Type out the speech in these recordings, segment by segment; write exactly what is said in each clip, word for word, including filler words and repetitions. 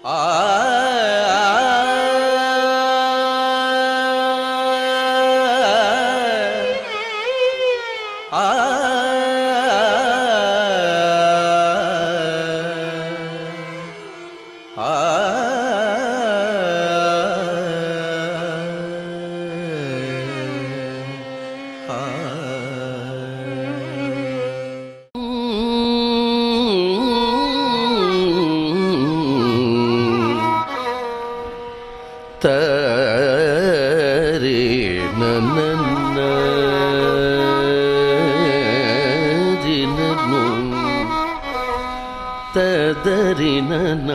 తదరినన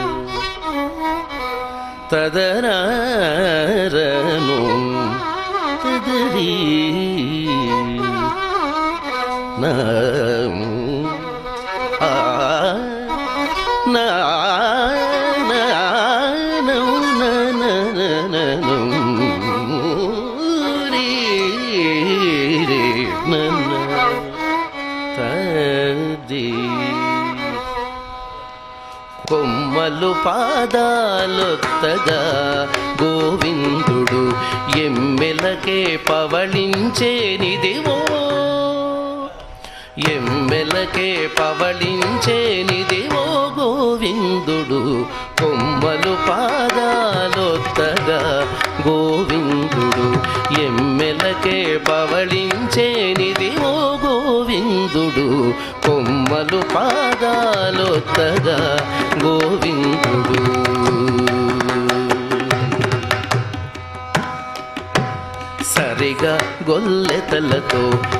తదరను తదరి నా ఆ నా కొమ్మలు పాదాలొత్తగా గోవిందుడు ఎమ్మెలకే పవళించేనిదివో ఎమ్మెలకే పవళించేనిదివో గోవిందుడు కొమ్మలు పాదాలొత్తగా గోవిందుడు ఎమ్మెలకే పవళించేనిదివో గోవిందుడు కొమ్మలు పాదాలొత్తగా గోవిందుడు సరిగా గొల్లెతలతో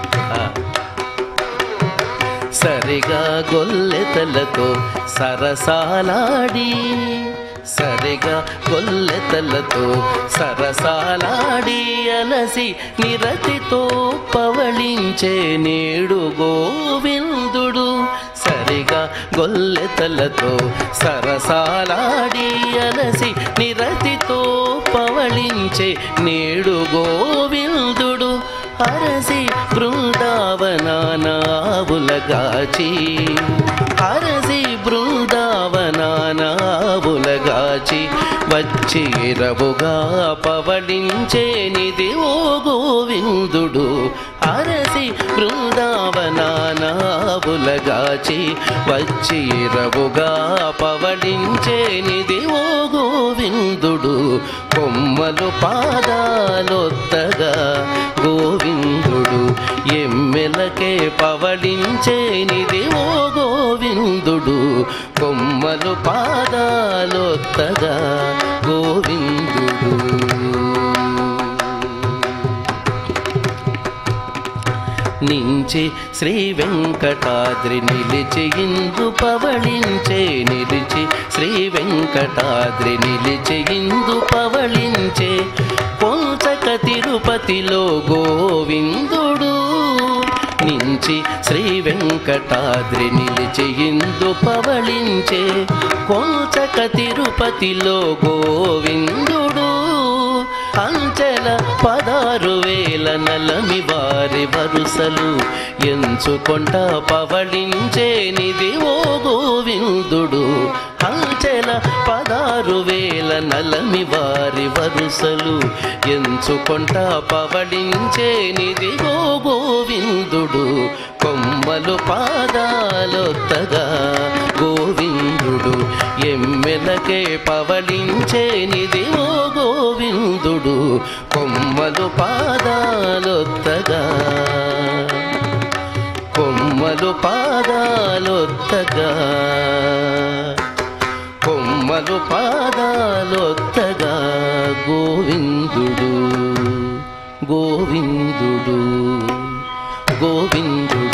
సరిగా గొల్లెతలతో సరసాలాడి సరిగా గొల్లెతలతో సరసాలాడి అలసి నిరతితో పవళించే నేడు గోవిందుడు సరిగా గొల్లెతలతో సరసాలాడి అలసి నిరతితో పవళించే నేడు గోవిందుడు అరసి బృందావనానావులగాచి అరసి బృందావనానావులగాచి వచ్చి రవుగా పవళించేనిది ఓ గోవిందుడు అరసి బృందావనానావులగాచి వచ్చి రవుగా పవళించేనిది ఓ గోవిందుడు కొమ్మలు పాదాలొత్తగా గోవిందుడు ఎమ్మెలకే పవళించేనిది ఓ గోవిందుడు కొమ్మలు పాదాలొత్తగా గోవిందుడు నించి శ్రీ వెంకటాద్రి నిలిచి ఇందు పవళించే నిలిచి శ్రీ వెంకటాద్రి నిలిచి ఇందు పవళించే పొంచక తిరుపతిలో గోవిందుడు నించి శ్రీ వెంకటాద్రి నిలిచి ఇందు పవళించే కొంచక తిరుపతిలో గోవిందుడు అంచెల పదారు వేల నలమి వారి వరుసలు ఎంచుకొంట పవళించేనిది ఓ గోవిందుడు అంచెల పదారు వేల నలమి వారి వరుసలు ఎంచుకొంట పవళించేనిది ఓ గోవిందుడు కొమ్మలు పాదాలొత్తగా గోవిందుడు ఎమ్మెలకే పవళించేనిది ఓ గోవిందుడు కొమ్మలు పాదాలొత్తగా కొమ్మలు పాదాలొత్తగా కొమ్మలు పాదాలొత్తగా గోవిందుడు గోవిందుడు గోవిందుడు